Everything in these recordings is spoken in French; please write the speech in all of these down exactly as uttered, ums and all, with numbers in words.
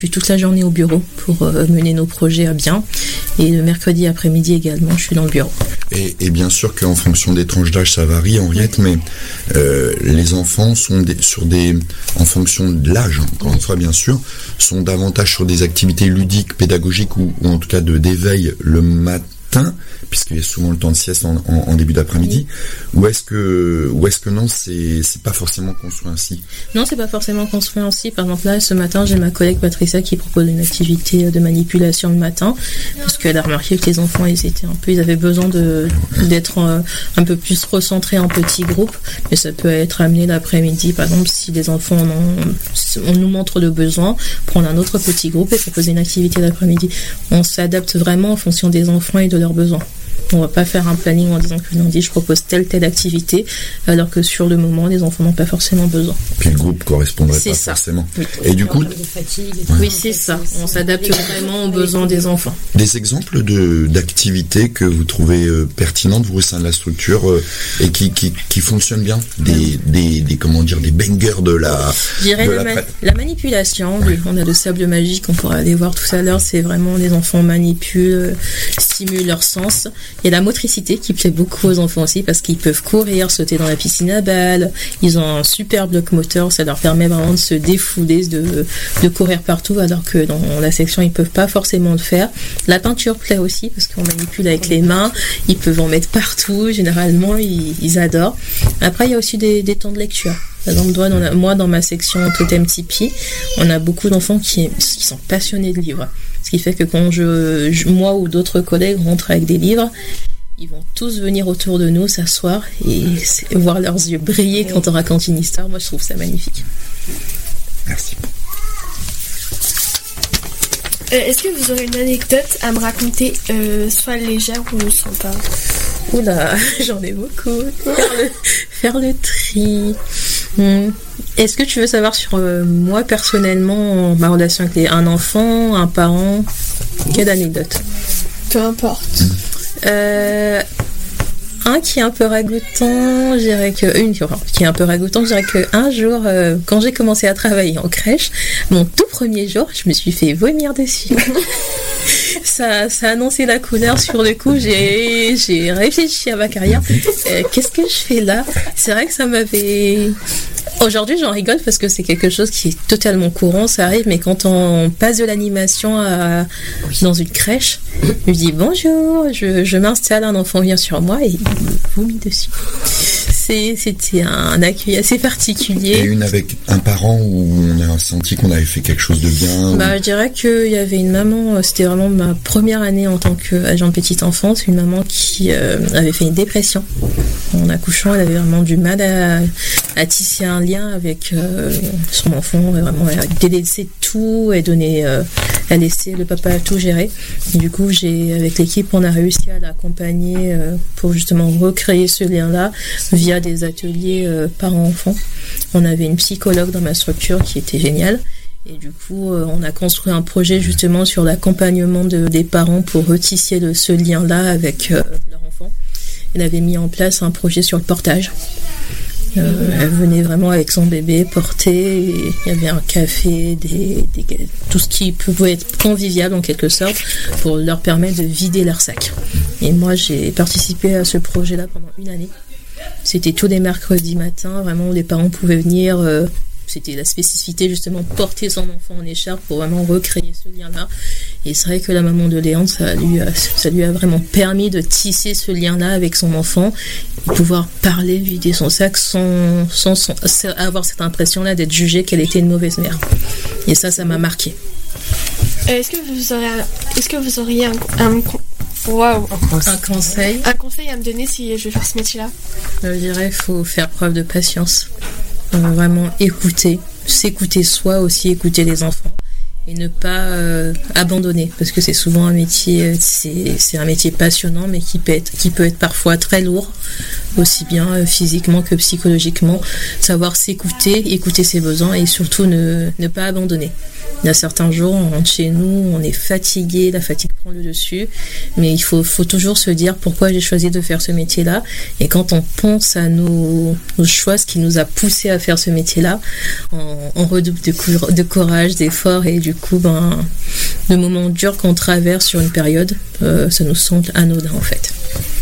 Je suis toute la journée au bureau pour euh, mener nos projets à bien. Et le mercredi après-midi également, je suis dans le bureau. Et, et bien sûr qu'en fonction des tranches d'âge, ça varie, Henriette, mais euh, les enfants sont des, sur des, en fonction de l'âge, encore une fois, bien sûr, sont davantage sur des activités ludiques, pédagogiques ou, ou en tout cas de d'éveil le matin, puisqu'il y a souvent le temps de sieste en, en, en début d'après-midi, ou est-ce que, ou est-ce que non, c'est, c'est pas forcément construit ainsi? Non, c'est pas forcément construit ainsi. Par exemple, là, ce matin, j'ai ma collègue Patricia qui propose une activité de manipulation le matin, parce qu'elle a remarqué que les enfants, ils étaient un peu, ils avaient besoin de, d'être un, un peu plus recentrés en petits groupes, mais ça peut être amené l'après-midi, par exemple, si les enfants en ont, on nous montre le besoin, prendre un autre petit groupe et proposer une activité l'après-midi. On s'adapte vraiment en fonction des enfants et de leurs besoins. On va pas faire un planning en disant que lundi je propose telle telle activité, alors que sur le moment les enfants n'ont pas forcément besoin. Puis le groupe correspondrait c'est pas ça. forcément. Oui. Et du coup, oui, c'est ça. On s'adapte vraiment aux besoins des enfants. Des exemples de d'activités que vous trouvez euh, pertinentes vous au sein de la structure euh, et qui, qui qui fonctionnent bien, des oui. des, des comment dire des bangers de la. Je dirais de la, la, ma- la manipulation. Oui. On a le sable magique, on pourra aller voir tout à l'heure. C'est vraiment les enfants manipulent, stimulent leur sens. Il y a la motricité qui plaît beaucoup aux enfants aussi parce qu'ils peuvent courir, sauter dans la piscine à balles. Ils ont un super bloc moteur, ça leur permet vraiment de se défouler, de, de courir partout, alors que dans la section ils peuvent pas forcément le faire. La peinture plaît aussi parce qu'on manipule avec les mains, ils peuvent en mettre partout, généralement ils, ils adorent. Après il y a aussi des, des temps de lecture. Par exemple, moi dans, la, moi, dans ma section Totem Tipeee, on a beaucoup d'enfants qui, qui sont passionnés de livres. Ce qui fait que quand je, je moi ou d'autres collègues rentrent avec des livres, ils vont tous venir autour de nous, s'asseoir et voir leurs yeux briller quand on raconte une histoire. Moi, je trouve ça magnifique. Merci. Euh, est-ce que vous aurez une anecdote à me raconter, euh, soit légère ou sympa? Oula, j'en ai beaucoup. Faire le, faire le tri. Hum. Est-ce que tu veux savoir sur euh, moi personnellement, ma relation avec les, un enfant, un parent? Quelle anecdote? Peu importe. Euh, un qui est un peu ragoûtant, je dirais que une qui est un peu ragoûtant, je dirais que un jour, euh, quand j'ai commencé à travailler en crèche, mon tout premier jour, je me suis fait vomir dessus. ça, ça a annoncé la couleur sur le coup. J'ai, j'ai réfléchi à ma carrière. Euh, qu'est-ce que je fais là? C'est vrai que ça m'avait. Aujourd'hui, j'en rigole parce que c'est quelque chose qui est totalement courant, ça arrive, mais quand on passe de l'animation à, dans une crèche, je dis bonjour, je, je m'installe, un enfant vient sur moi et il me vomit dessus. C'est, c'était un accueil assez particulier. Et une avec un parent où on a senti qu'on avait fait quelque chose de bien? Bah, ou... je dirais qu'il y avait une maman, c'était vraiment ma première année en tant qu'agent de petite enfance, une maman qui euh, avait fait une dépression. En accouchant, elle avait vraiment du mal à, à tisser un lien avec euh, son enfant. Vraiment, elle délaissait tout, elle donnait, euh, elle laissait le papa tout gérer. Et du coup, j'ai, avec l'équipe, on a réussi à l'accompagner euh, pour justement recréer ce lien-là via des ateliers euh, parents-enfants. On avait une psychologue dans ma structure qui était géniale. Et du coup, euh, on a construit un projet justement sur l'accompagnement de, des parents pour retisser le, ce lien-là avec euh, leur enfant. Elle avait mis en place un projet sur le portage. Euh, elle venait vraiment avec son bébé porté, et il y avait un café, des, des, tout ce qui pouvait être convivial en quelque sorte pour leur permettre de vider leur sac. Et moi, j'ai participé à ce projet-là pendant une année. C'était tous les mercredis matins, vraiment où les parents pouvaient venir. Euh, c'était la spécificité justement, porter son enfant en écharpe pour vraiment recréer ce lien-là. Et c'est vrai que la maman de Léandre, ça lui a, ça lui a vraiment permis de tisser ce lien-là avec son enfant, de pouvoir parler, vider son sac sans, sans, sans avoir cette impression-là d'être jugée qu'elle était une mauvaise mère. Et ça, ça m'a marqué. Est-ce que vous auriez, est-ce que vous auriez un, un, wow, un conseil un conseil à me donner si je veux faire ce métier-là? Je dirais qu'il faut faire preuve de patience. Euh, vraiment écouter, s'écouter soi aussi, écouter les enfants et ne pas euh, abandonner, parce que c'est souvent un métier, c'est, c'est un métier passionnant mais qui peut être, qui peut être parfois très lourd, aussi bien euh, physiquement que psychologiquement. Savoir s'écouter, écouter ses besoins et surtout ne, ne pas abandonner. Il y a certains jours, on rentre chez nous, on est fatigué, la fatigue prend le dessus. Mais il faut, faut toujours se dire pourquoi j'ai choisi de faire ce métier-là. Et quand on pense à nos, nos choix, ce qui nous a poussé à faire ce métier-là, on, on redouble de, cou- de courage, d'efforts, et du coup, ben, le moment dur qu'on traverse sur une période, euh, ça nous semble anodin en fait.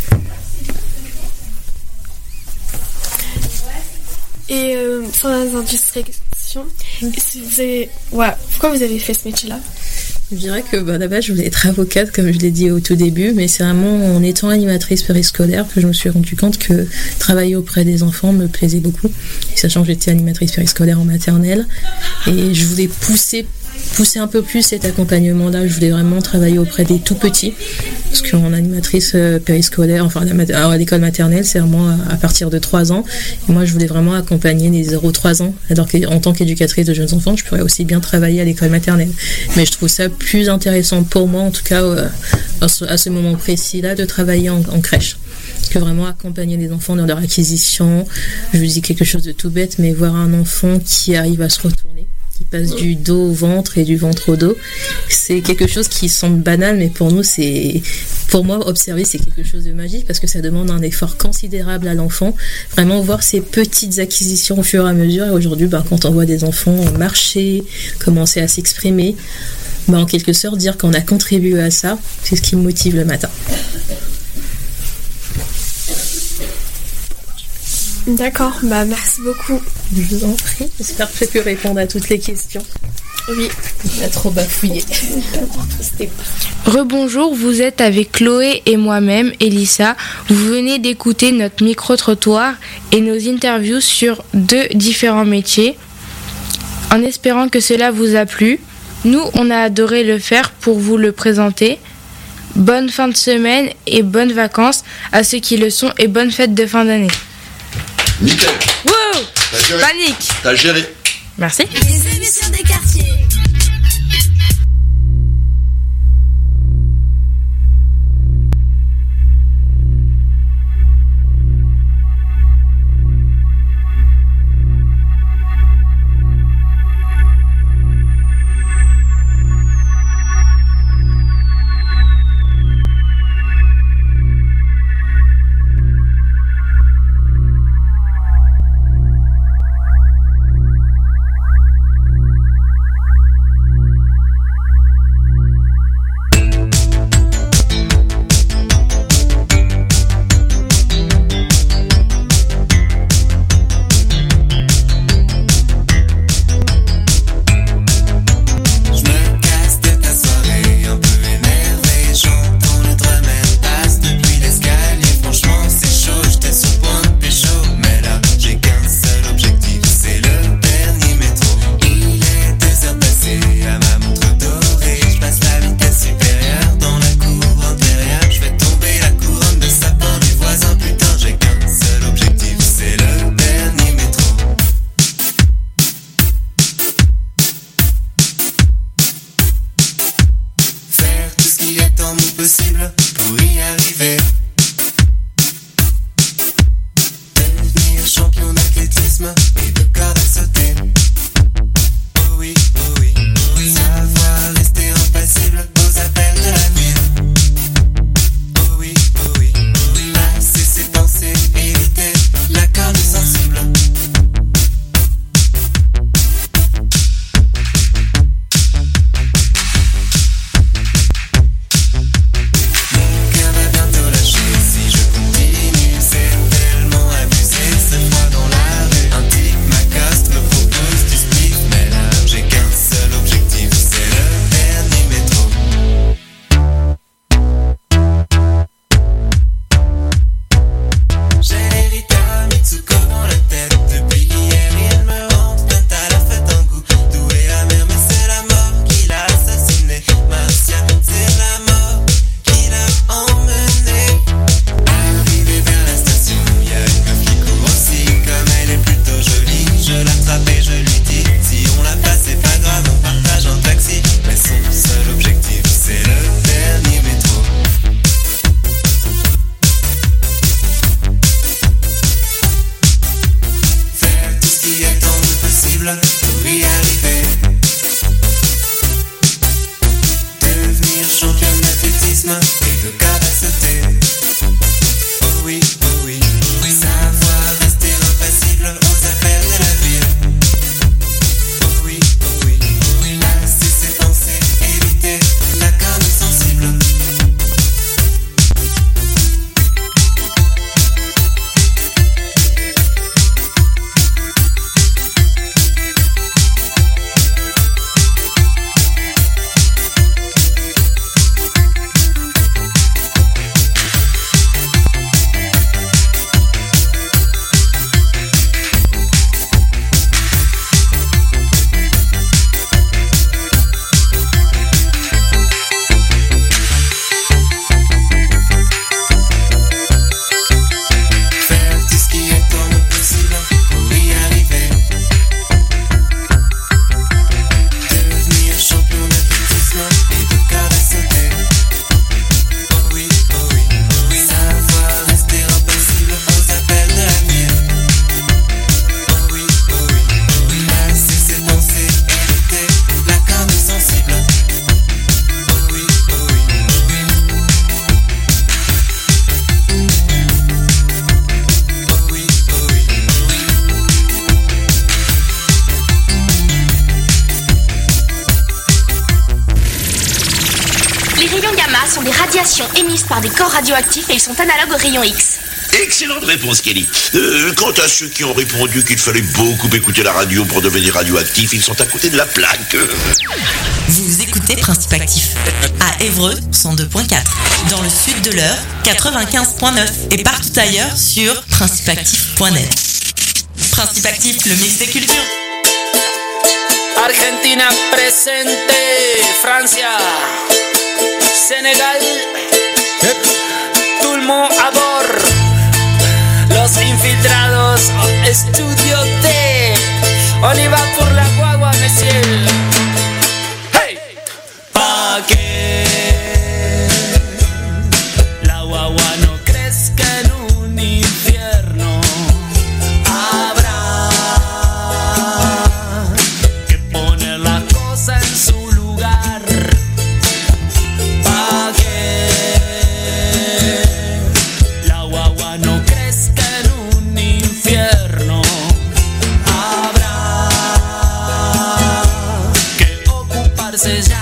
Et euh, sans indiscrétion, si vous avez... ouais, pourquoi vous avez fait ce métier-là? Je dirais que bah, d'abord je voulais être avocate, comme je l'ai dit au tout début, mais c'est vraiment en étant animatrice périscolaire que je me suis rendu compte que travailler auprès des enfants me plaisait beaucoup, et sachant que j'étais animatrice périscolaire en maternelle, et je voulais pousser pousser un peu plus cet accompagnement-là. Je voulais vraiment travailler auprès des tout petits, parce qu'en animatrice périscolaire, enfin à l'école maternelle, c'est vraiment à partir de trois ans. Et moi, je voulais vraiment accompagner les zéro trois ans, alors qu'en tant qu'éducatrice de jeunes enfants, je pourrais aussi bien travailler à l'école maternelle. Mais je trouve ça plus intéressant pour moi, en tout cas, à ce moment précis-là, de travailler en, en crèche, que vraiment accompagner les enfants dans leur acquisition. Je vous dis quelque chose de tout bête, mais voir un enfant qui arrive à se retourner, qui passe du dos au ventre et du ventre au dos, c'est quelque chose qui semble banal, mais pour nous, c'est, pour moi, observer, c'est quelque chose de magique, parce que ça demande un effort considérable à l'enfant. Vraiment voir ces petites acquisitions au fur et à mesure. Et aujourd'hui, ben, quand on voit des enfants marcher, commencer à s'exprimer, ben, en quelque sorte, dire qu'on a contribué à ça, c'est ce qui me motive le matin. D'accord, bah merci beaucoup. Je vous en prie, j'espère que j'ai pu répondre à toutes les questions. Oui. On a trop bafouillé. Rebonjour, vous êtes avec Chloé et moi-même, Elissa. Vous venez d'écouter notre micro-trottoir et nos interviews sur deux différents métiers. En espérant que cela vous a plu, nous, on a adoré le faire pour vous le présenter. Bonne fin de semaine et bonnes vacances à ceux qui le sont, et bonne fête de fin d'année. Nickel. Wow. T'as géré. Panique. T'as géré. Merci. Les émissions des quartiers. athlétisme et de capacité. Oh oui, oh oui, oui. Savoir rester impassible aux appels de la vie. Oh oui, oh oui, oui. Lasser ses pensées, éviter la corne sensible. Émises par des corps radioactifs et ils sont analogues aux rayons X. Excellente réponse, Kelly. Euh, quant à ceux qui ont répondu qu'il fallait beaucoup écouter la radio pour devenir radioactif, ils sont à côté de la plaque. Vous écoutez Principe Actif à Évreux cent deux virgule quatre, dans le sud de l'Eure quatre-vingt-quinze virgule neuf et partout ailleurs sur principe actif point net. Principe Actif, le mix des cultures. Argentina presente, Francia, Senegal, tout le monde à bord. Los infiltrados, Estudio T. On y va pour la guagua, monsieur. Hey, pa' que la guagua no crezca en un infierno. Habrá que poner la cosa en su lugar. Pa' que la guagua no crezca en un infierno. Habrá que ocuparse ya.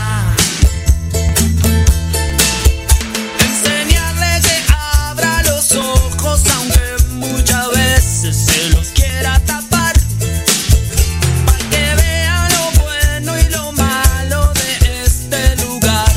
Enseñarle que abra los ojos, aunque muchas veces se los quiera tapar, para que vea lo bueno y lo malo de este lugar.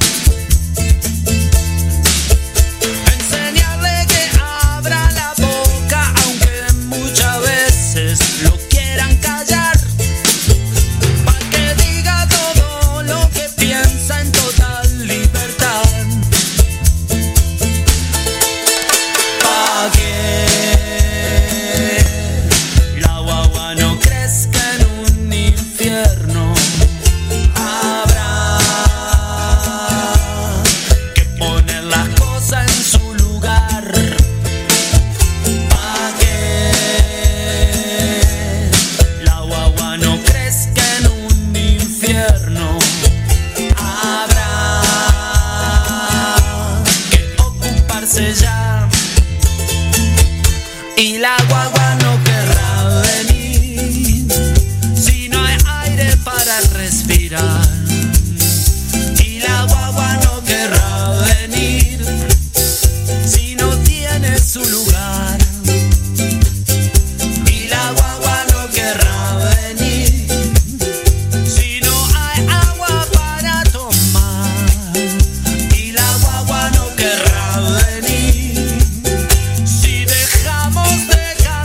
Enseñarle que abra la boca, aunque muchas veces lo quieran callar, para que diga todo lo que piensa en total libertad. Pa' que la guagua no crezca en un infierno. Habrá que poner las cosas en su lugar. Pa' que la guagua no crezca en un infierno. Habrá que ocuparse ya. Y la guagua no querrá venir si no hay aire para respirar. Y la guagua no querrá venir si no tiene su lugar. Y la guagua no querrá venir si no hay agua para tomar. Y la guagua no querrá venir si dejamos de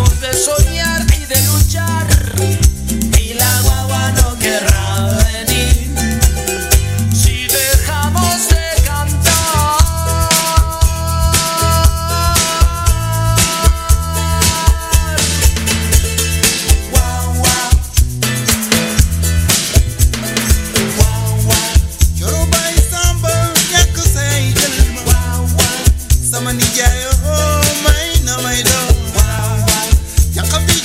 dejamos de soñar y de luchar, y la guagua no querrá venir. Si dejamos de cantar, guau, guau, guau, guau. Yoro bay samba ñàkk say jël ma Wow, wow, sama nijaay oo may na may doon wow, wow. yàq bi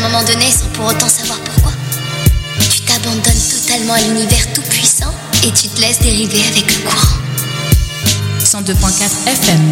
moment donné sans pour autant savoir pourquoi. Tu t'abandonnes totalement à l'univers tout-puissant et tu te laisses dériver avec le courant. cent deux point quatre F M.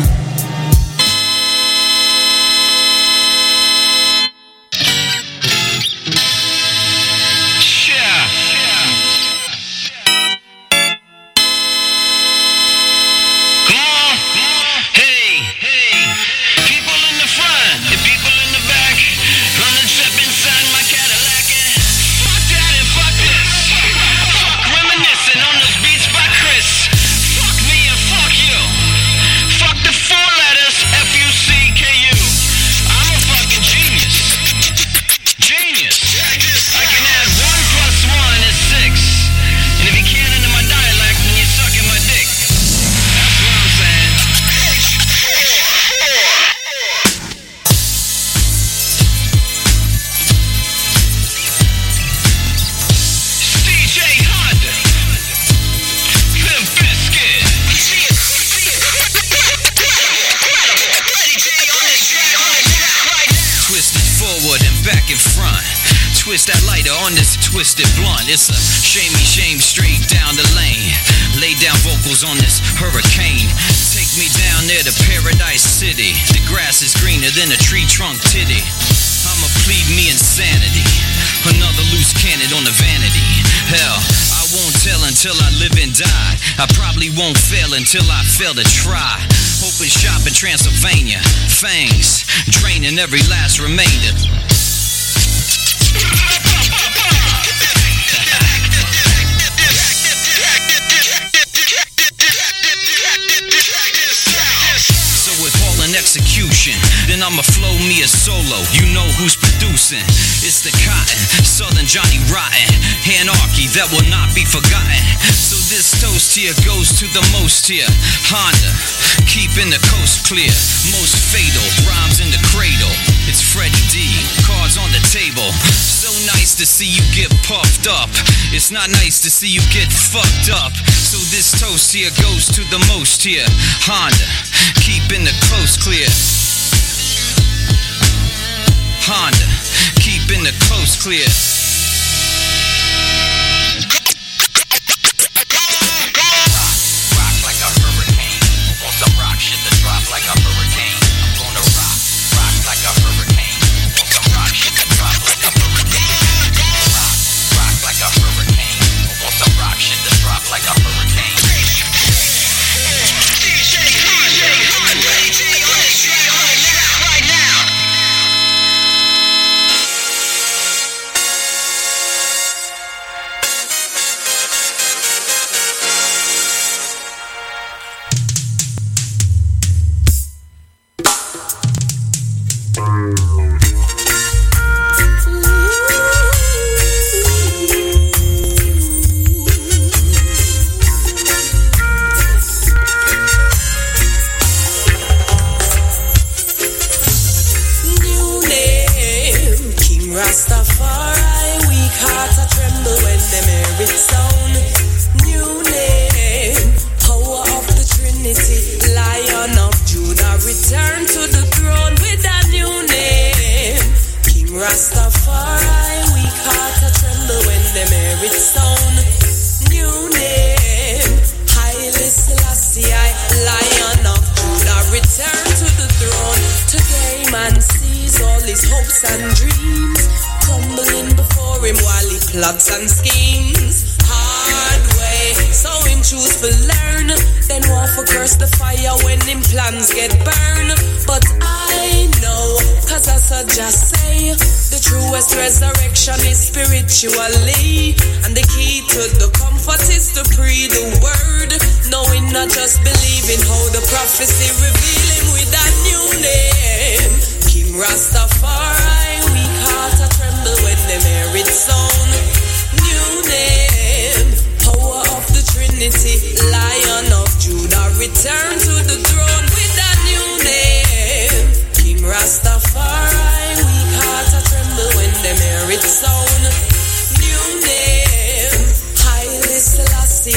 Twisted blunt, it's a shamey shame straight down the lane. Lay down vocals on this hurricane. Take me down there to Paradise City. The grass is greener than a tree trunk titty. I'ma plead me insanity. Another loose cannon on the vanity. Hell, I won't tell until I live and die. I probably won't fail until I fail to try. Open shop in Transylvania. Fangs draining every last remainder. Execution, then I'ma flow me a solo. You know who's producing? It's the Cotton, Southern Johnny Rotten. Anarchy that will not be forgotten. So this toast here goes to the most here. Honda, keeping the coast clear. Most fatal rhymes in the cradle. It's Freddie D, cards on the table. So nice to see you get puffed up. It's not nice to see you get fucked up. So this toast here goes to the most here. Honda, keeping the coast clear. Honda, keeping the coast clear. Rock like a hurricane. Want some rock shit to drop like a hurricane. I'm gonna rock, rock like a hurricane. Want some rock shit to drop like a hurricane. Rock, rock like a hurricane. Want some rock shit to drop like a hurricane. D J Honda, Honda, D J Honda, right now. Rastafari, weak heart a tremble when them hear it sound. New name, power of the Trinity, Lion of Judah, return to the throne with a new name. King Rastafari, weak heart a tremble when them hear it sound. New name, Haile Selassie, Lion of Judah, return to the throne. Today man sees all his hopes and dreams tumbling before him while he plots and schemes. Hard way, so him choose to learn. Then want for curse the fire when him plans get burned. But I know, cause I saw just say, the truest resurrection is spiritually. And the key to the comfort is to pray the word. Knowing not just believing how the prophecy revealing with a new name. King Rastafari, weak heart a tremble when them hear it sound. New name, power of the Trinity, Lion of Judah, return to the throne with a new name. King Rastafari, weak heart a tremble when them hear it sound. New name, Haile Selassie,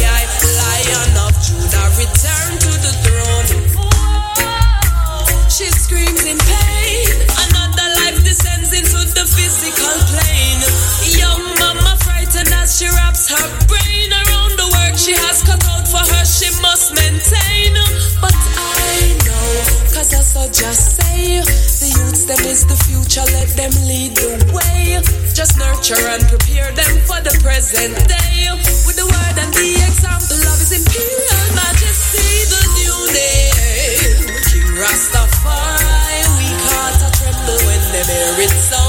Lion of Judah, return to the throne. She screams in pain. Another life descends into the physical just nurture and prepare them for the present day. With the word and the example of His Imperial Majesty, the new name, King Rastafari. We can't tremble when they hear it so.